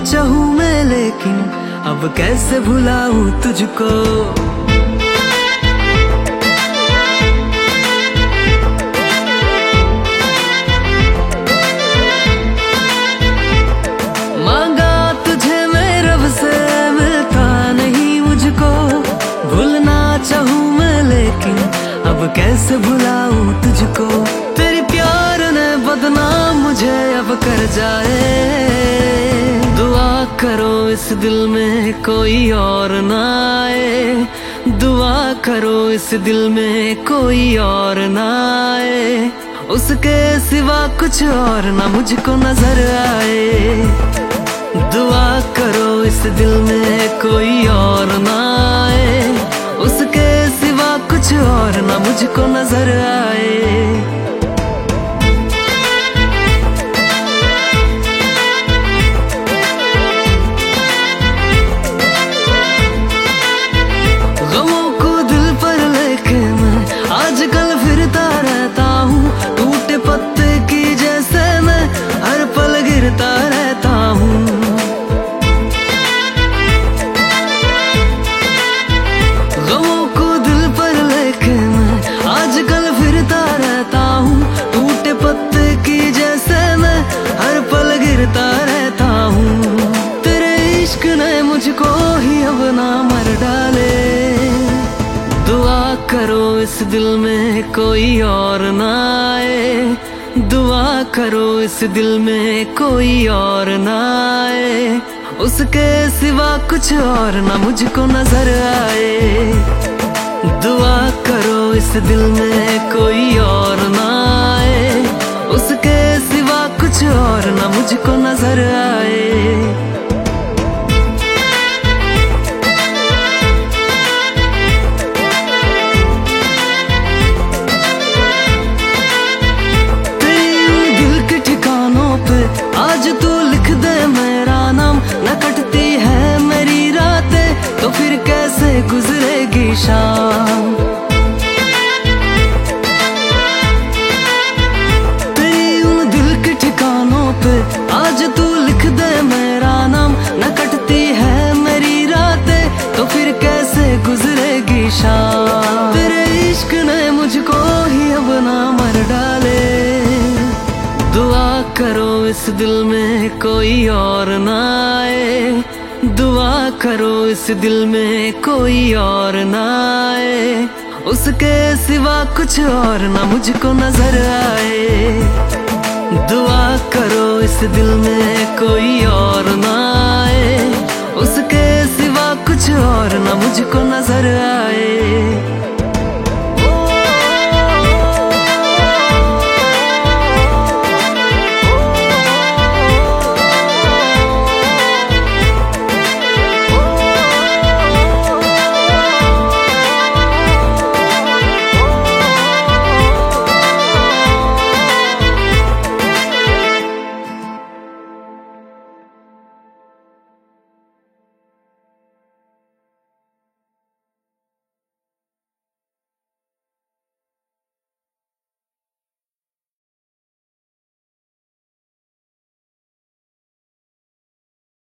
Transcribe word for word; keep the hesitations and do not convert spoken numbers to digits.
चाहूं मैं लेकिन अब कैसे भुलाऊं तुझको। मांगा तुझे मैं रब से, मिलता नहीं मुझको। भूलना चाहूं मैं लेकिन अब कैसे भुलाऊं तुझको। तेरी प्यार ने बदनाम मुझे अब कर जाए। दुआ करो इस दिल में कोई और ना आए। दुआ करो इस दिल में कोई और ना आए। उसके सिवा कुछ और ना मुझको नजर आए। दुआ करो इस दिल में कोई और ना आए। उसके सिवा कुछ और ना मुझको नजर आए। गमों को दिल पर लेके मैं आजकल फिरता रहता हूँ। टूटे पत्ते की जैसे मैं हर पल गिरता रहता हूँ। गमों को दिल पर लेके मैं आजकल फिरता रहता हूँ। टूटे पत्ते की जैसे मैं हर पल गिरता रहता हूँ। तेरे इश्क ने मुझको ही अब ना मर डाले। दुआ करो इस दिल में कोई और ना आए। दुआ करो इस दिल में कोई और ना आए। उसके सिवा कुछ और ना मुझको नजर आए। दुआ करो इस दिल में कोई और ना आए। उसके सिवा कुछ और ना मुझको नजर आए। आज तू लिख दे मेरा नाम, न कटती है मेरी रातें तो फिर कैसे गुजरेगी शाम। तेरी उन दिल के ठिकानों पे आज तू लिख दे मेरा नाम, न कटती है मेरी रातें तो फिर कैसे गुजरेगी शाम। तेरे इश्क ने मुझको ही अब ना मर डाले। दुआ करो इस दिल में कोई और ना आए। दुआ करो इस दिल में कोई और ना आए। उसके सिवा कुछ और ना मुझको नजर आए। दुआ करो इस दिल में कोई और ना आए। उसके सिवा कुछ और ना मुझको नजर आए।